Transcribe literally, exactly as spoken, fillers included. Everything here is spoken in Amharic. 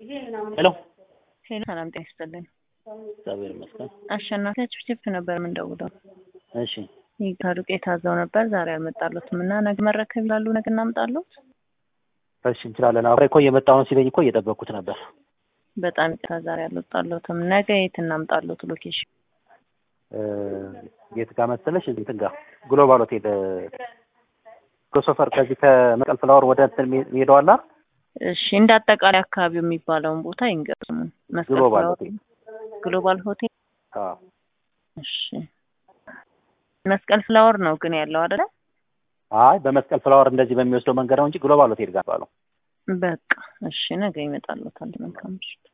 ሄሎ ሄሎ ሰላም ጤና ይስጥልኝ። እግዚአብሔር ይመስገን። አሸናፊ ችፕ ነበር ምን ደውለው? እሺ ይታሩቅ የታዘው ነበር ዛሬ አልመጣሉትም እና ነገ መረከብ ይላሉ። ነገ እናምጣሉት። እሺ እንችላለን። አብሬ እኮ እየመጣሁ ሲለኝ እኮ እየጠበቅኩት ነበር። በጣም ይታ ዛሬ አልወጣሉትም። ነገ የት እናምጣሉት? ሎኬሽን እ የት ጋር መሰለሽ? እንትን ጋር ግሎባል ሆቴል ኮሶፈር ከዚህ ከመስቀል ፍላወር ወደ እንትን ሄደዋላ። እሺ እንደ አጠቃላይ አካባቢው የሚባለውን ቦታ ይንገሩን። መስቀል ግሎባል ፍላወር ሆቴል። ግሎባል ሆቴል። አዎ እሺ መስቀል ፍላወር ነው ግን ያለው አይደለ? አይ በመስቀል ፍላወር እንደዚህ በሚወስደው መንገድ ነው እንጂ ግሎባል ሆቴል ጋር ባለው። በቃ እሺ ነገ ይመጣሉታል። መልካም ምሽት።